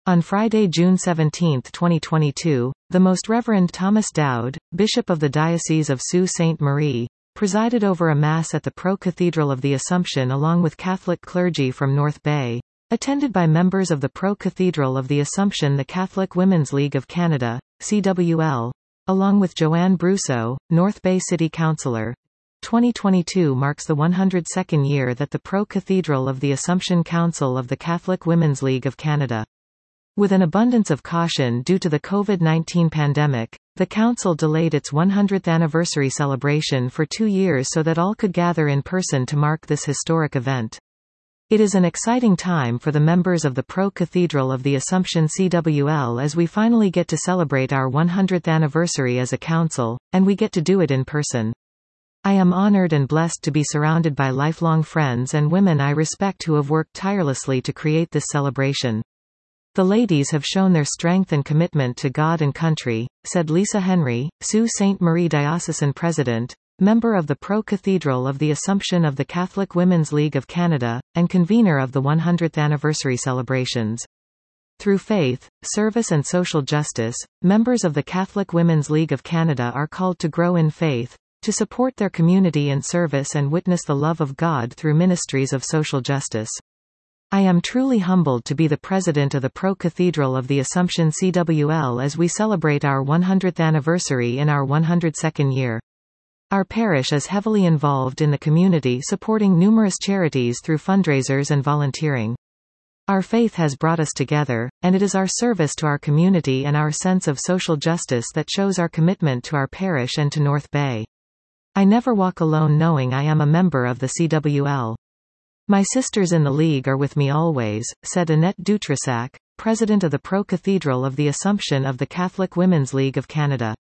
On Friday, June 17, 2022, the Most Reverend Thomas Dowd, Bishop of the Diocese of Sault Ste. Marie, presided over a Mass at the Pro-Cathedral of the Assumption along with Catholic clergy from North Bay, attended by members of the Pro-Cathedral of the Assumption, the Catholic Women's League of Canada, CWL, along with Joanne Brousseau, North Bay City Councillor. 2022 marks the 102nd year that the Pro-Cathedral of the Assumption Council of the Catholic Women's League of Canada. With an abundance of caution due to the COVID-19 pandemic, the Council delayed its 100th anniversary celebration for 2 years so that all could gather in person to mark this historic event. It is an exciting time for the members of the Pro-Cathedral of the Assumption CWL as we finally get to celebrate our 100th anniversary as a council, and we get to do it in person. I am honored and blessed to be surrounded by lifelong friends and women I respect who have worked tirelessly to create this celebration. The ladies have shown their strength and commitment to God and country, said Lisa Henry, Sault Ste. Marie Diocesan President, member of the Pro-Cathedral of the Assumption of the Catholic Women's League of Canada, and convener of the 100th anniversary celebrations. Through faith, service and social justice, members of the Catholic Women's League of Canada are called to grow in faith, to support their community in service and witness the love of God through ministries of social justice. I am truly humbled to be the president of the Pro-Cathedral of the Assumption CWL as we celebrate our 100th anniversary in our 102nd year. Our parish is heavily involved in the community, supporting numerous charities through fundraisers and volunteering. Our faith has brought us together, and it is our service to our community and our sense of social justice that shows our commitment to our parish and to North Bay. I never walk alone knowing I am a member of the CWL. My sisters in the League are with me always, said Annette Dutrisac, president of the Pro-Cathedral of the Assumption of the Catholic Women's League of Canada.